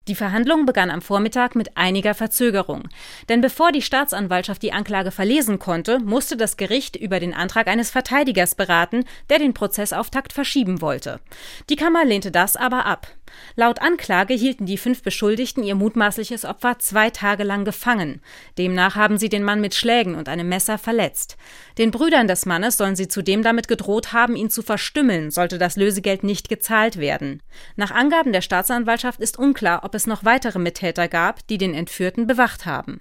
Die Verhandlung begann am Vormittag mit einiger Verzögerung. Denn bevor die Staatsanwaltschaft die Anklage verlesen konnte, musste das Gericht über den Antrag eines Verteidigers beraten, der den Prozessauftakt verschieben wollte. Die Kammer lehnte das aber ab. Laut Anklage hielten die 5 Beschuldigten ihr mutmaßliches Opfer 2 Tage lang gefangen. Demnach haben sie den Mann mit Schlägen und einem Messer verletzt. Den Brüdern des Mannes sollen sie zudem damit gedroht haben, ihn zu verstümmeln, sollte das Lösegeld nicht gezahlt werden. Nach Angaben der Staatsanwaltschaft ist unklar, ob es noch weitere Mittäter gab, die den Entführten bewacht haben.